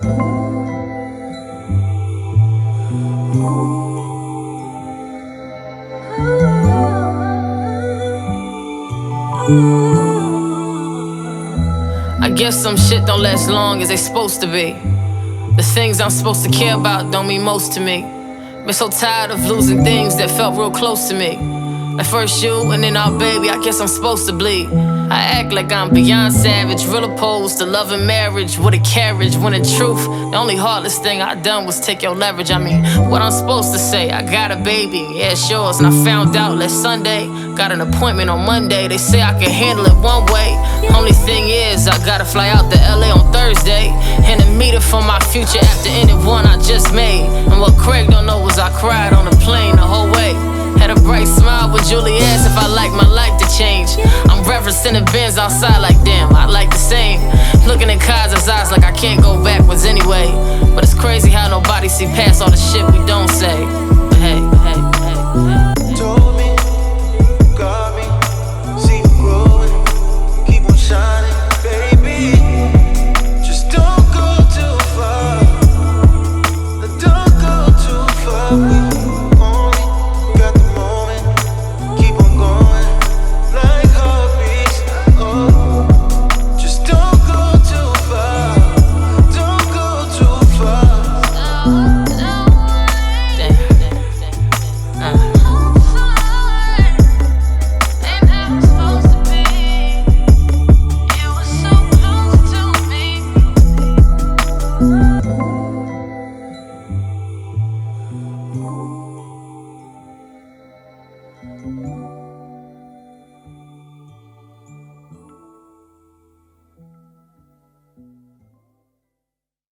I guess some shit don't last long as they supposed to be. The things I'm supposed to care about don't mean most to me. Been so tired of losing things that felt real close to me. Like first you and then our baby, I guess I'm supposed to bleed. I act like I'm beyond savage, real opposed to love and marriage with a carriage, when in truth, the only heartless thing I done was take your leverage. I mean, what I'm supposed to say, I got a baby, yeah it's yours. And I found out last Sunday, got an appointment on Monday. They say I can handle it one way. Only thing is, I gotta fly out to LA on Thursday, and a meter for my future after any one I just made. And what Craig don't know was I cried on the plane the whole way. Had a bright smile when Julie asked if I like my life to change. I'm referencing the Benz outside like damn, I like the same. Looking in Kaiser's eyes like I can't go backwards anyway. But it's crazy how nobody see past all the shit we don't say. But hey,